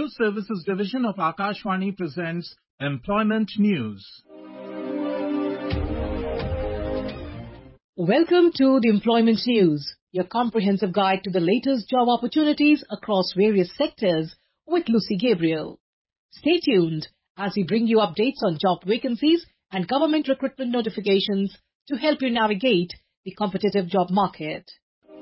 Services Division of Akashvani presents Employment News. Welcome to the Employment News, your comprehensive guide to the latest job opportunities across various sectors with Lucy Gabriel. Stay tuned as we bring you updates on job vacancies and government recruitment notifications to help you navigate the competitive job market.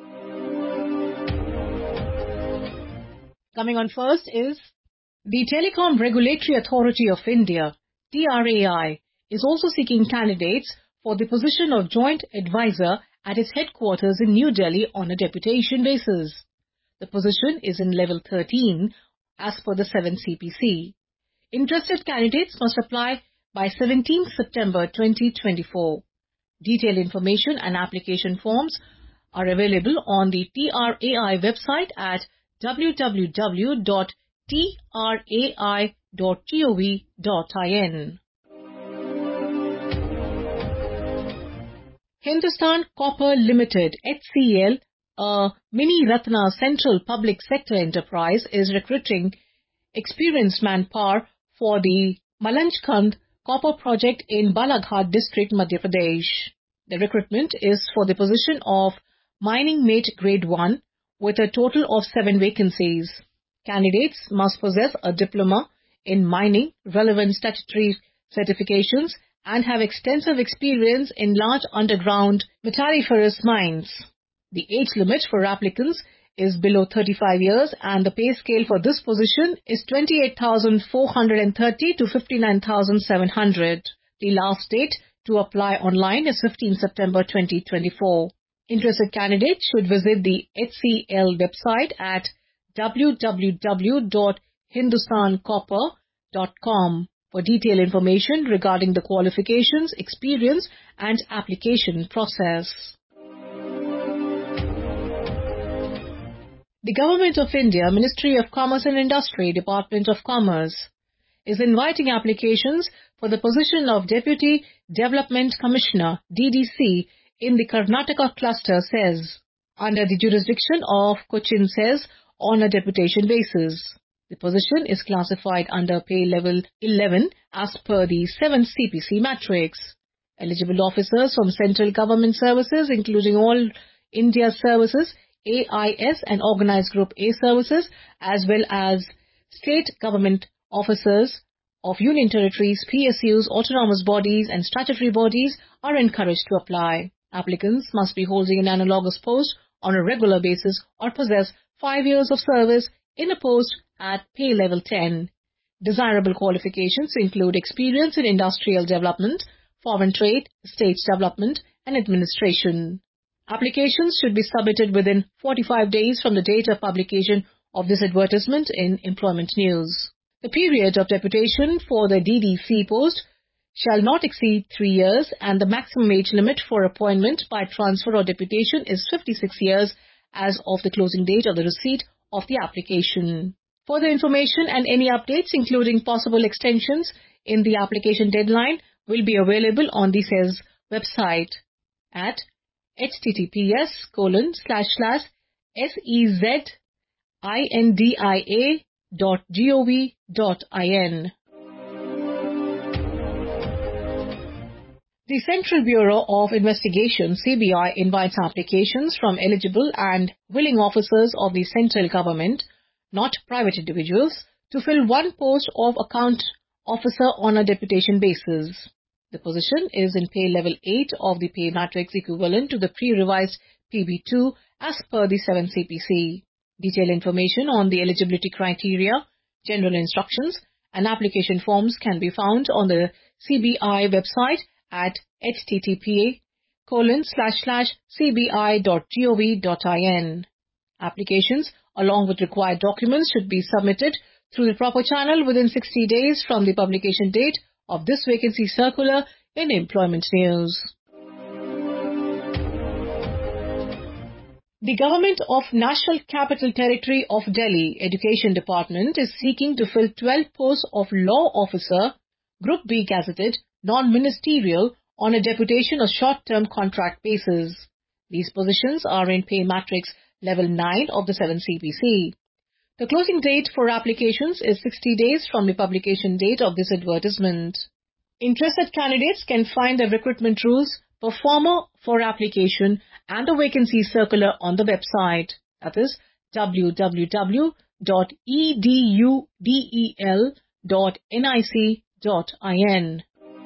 Coming on first is the Telecom Regulatory Authority of India, TRAI, is also seeking candidates for the position of Joint Advisor at its headquarters in New Delhi on a deputation basis. The position is in level 13 as per the 7th CPC. Interested candidates must apply by 17th September 2024. Detailed information and application forms are available on the TRAI website at www.trai.gov.in. Hindustan Copper Limited (HCL), a mini Ratna Central Public Sector enterprise, is recruiting experienced manpower for the Malanchkhand copper project in Balaghat district, Madhya Pradesh. The recruitment is for the position of Mining Mate Grade 1 with a total of 7 vacancies. Candidates must possess a diploma in mining, relevant statutory certifications, and have extensive experience in large underground metalliferous mines. The age limit for applicants is below 35 years and the pay scale for this position is 28,430 to 59,700. The last date to apply online is 15 September 2024. Interested candidates should visit the HCL website at www.hindustancopper.com for detailed information regarding the qualifications, experience and application process. The Government of India, Ministry of Commerce and Industry, Department of Commerce, is inviting applications for the position of Deputy Development Commissioner, DDC, in the Karnataka cluster CEZ, under the jurisdiction of Cochin CEZ on a deputation basis. The position is classified under pay level 11 as per the 7th CPC matrix. Eligible officers from central government services, including all India services, AIS and Organized Group A services, as well as state government officers of union territories, PSUs, autonomous bodies and statutory bodies are encouraged to apply. Applicants must be holding an analogous post on a regular basis or possess 5 years of service in a post at pay level 10. Desirable qualifications include experience in industrial development, foreign trade, estates development and administration. Applications should be submitted within 45 days from the date of publication of this advertisement in Employment News. The period of deputation for the DDC post shall not exceed 3 years and the maximum age limit for appointment by transfer or deputation is 56 years as of the closing date of the receipt of the application. Further information and any updates, including possible extensions in the application deadline, will be available on the CEZ website at https://sezindia.gov.in. The Central Bureau of Investigation (CBI) invites applications from eligible and willing officers of the central government, not private individuals, to fill one post of account officer on a deputation basis. The position is in pay level 8 of the pay matrix equivalent to the pre-revised PB2 as per the 7th CPC. Detailed information on the eligibility criteria, general instructions and application forms can be found on the CBI website at https://cbi.gov.in. Applications along with required documents should be submitted through the proper channel within 60 days from the publication date of this vacancy circular in Employment News. The Government of National Capital Territory of Delhi Education Department is seeking to fill 12 posts of Law Officer, Group B gazetted, non-ministerial on a deputation or short-term contract basis. These positions are in pay matrix level 9 of the 7th CPC. The closing date for applications is 60 days from the publication date of this advertisement. Interested candidates can find the recruitment rules, performer for application and the vacancy circular on the website. That is www.edudel.nic.in.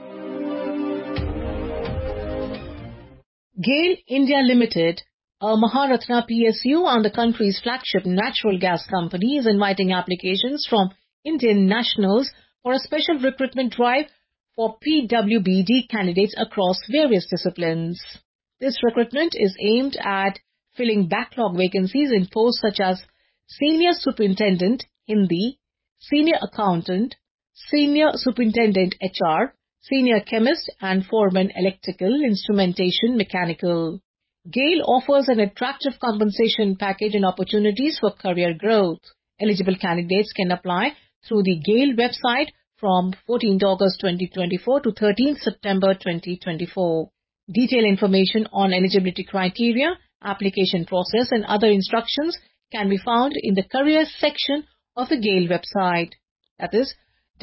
GAIL India Limited, a Maharatna PSU and the country's flagship natural gas company, is inviting applications from Indian nationals for a special recruitment drive for PWBD candidates across various disciplines. This recruitment is aimed at filling backlog vacancies in posts such as Senior Superintendent Hindi, Senior Accountant, Senior Superintendent HR, Senior Chemist and Foreman Electrical, Instrumentation, Mechanical. GAIL offers an attractive compensation package and opportunities for career growth. Eligible candidates can apply through the GAIL website from 14th August 2024 to 13th September 2024. Detailed information on eligibility criteria, application process and other instructions can be found in the careers section of the GAIL website. That is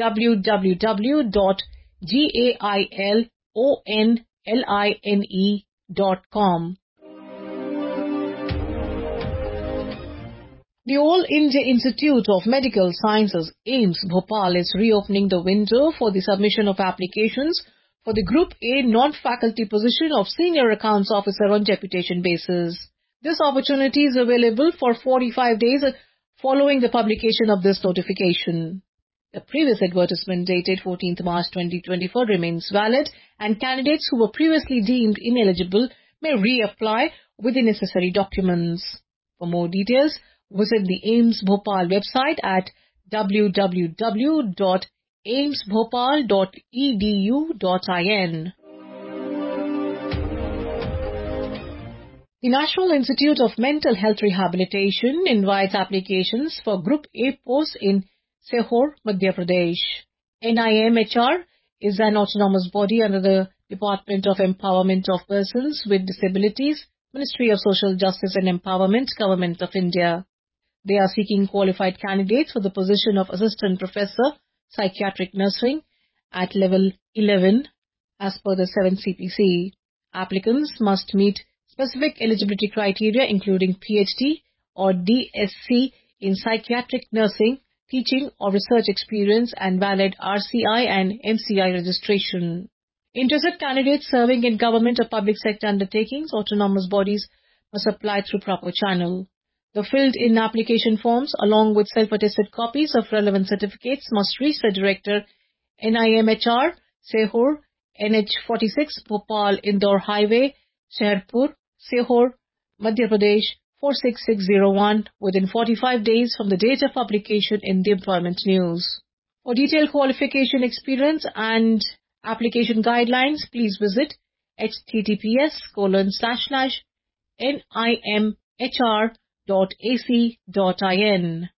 www.gailonline.com. The All India Institute of Medical Sciences, AIIMS, Bhopal is reopening the window for the submission of applications for the Group A non-faculty position of Senior Accounts Officer on deputation basis. This opportunity is available for 45 days following the publication of this notification. The previous advertisement dated 14th March 2024 remains valid, and candidates who were previously deemed ineligible may reapply with the necessary documents. For more details, visit the AIIMS Bhopal website at www.aimsbhopal.edu.in. The National Institute of Mental Health Rehabilitation invites applications for Group A posts in Sehore, Madhya Pradesh. NIMHR is an autonomous body under the Department of Empowerment of Persons with Disabilities, Ministry of Social Justice and Empowerment, Government of India. They are seeking qualified candidates for the position of Assistant Professor, Psychiatric Nursing at Level 11 as per the 7th CPC. Applicants must meet specific eligibility criteria including PhD or DSc in Psychiatric Nursing, teaching or research experience and valid RCI and MCI registration. Interested candidates serving in government or public sector undertakings, autonomous bodies must apply through proper channel. The filled-in application forms along with self-attested copies of relevant certificates must reach the Director, NIMHR, Sehore, NH46, Bhopal, Indore Highway, Sheherpur, Sehore, Madhya Pradesh, 46601 within 45 days from the date of publication in the Employment News. For detailed qualification experience and application guidelines, please visit https://nimhr.ac.in.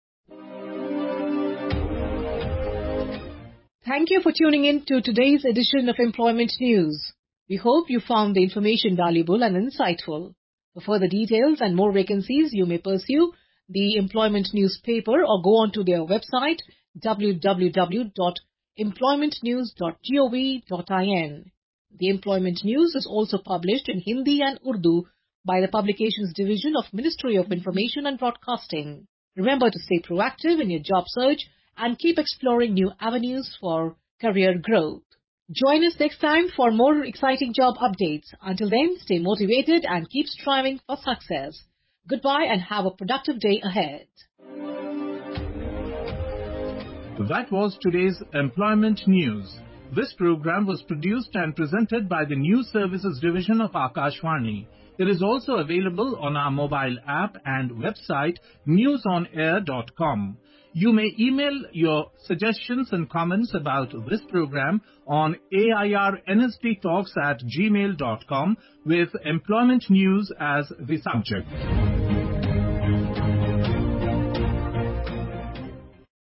Thank you for tuning in to today's edition of Employment News. We hope you found the information valuable and insightful. For further details and more vacancies, you may pursue the Employment newspaper or go on to their website www.employmentnews.gov.in. The Employment News is also published in Hindi and Urdu by the Publications Division of Ministry of Information and Broadcasting. Remember to stay proactive in your job search and keep exploring new avenues for career growth. Join us next time for more exciting job updates. Until then, stay motivated and keep striving for success. Goodbye and have a productive day ahead. That was today's Employment News. This program was produced and presented by the News Services Division of Akashvani. It is also available on our mobile app and website newsonair.com. You may email your suggestions and comments about this program on airnsttalks@gmail.com with Employment News as the subject.